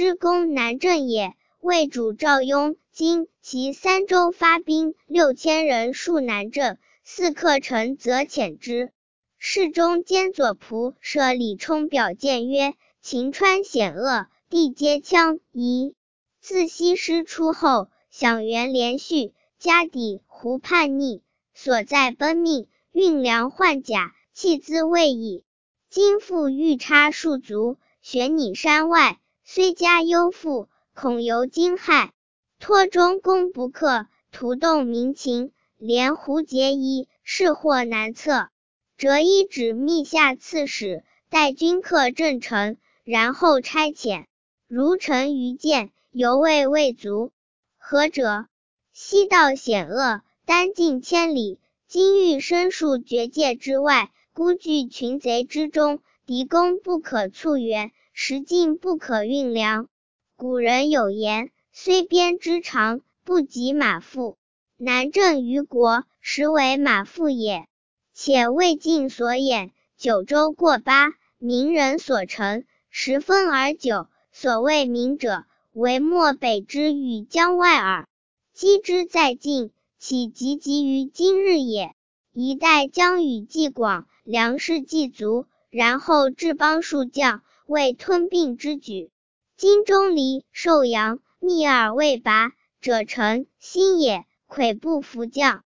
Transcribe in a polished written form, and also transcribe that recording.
之攻南郑也。魏主赵雍今其3州发兵6000人戍南郑，4克城则遣之。侍中监左仆射李冲表谏曰：秦川险恶，地皆羌夷。自西师出后，饗园连续，家底胡叛逆，所在奔命，运粮换甲，弃资未已。今复欲插戍卒，悬拟山外，虽家忧妇，恐由惊骇。托中攻不克，徒动民情，连胡结衣，是祸难测。折一指密下刺史，待军克郑城，然后差遣。如臣愚见，犹未足。何者？西道险恶，单近千里，今欲身戍绝界之外，孤据群贼之中，敌攻不可促援，时进不可运粮。古人有言，虽鞭之长，不及马腹。南郑于国，实为马腹也。且魏晋所演，9州过8，民人所成，10分而9。所谓民者，为漠北之与江外耳。击之在晋，岂及于今日也。一代疆域既广，粮食既足，然后置邦数将，为吞并之举。今钟离、寿阳、密尔未拔者臣心也，跬步伏将。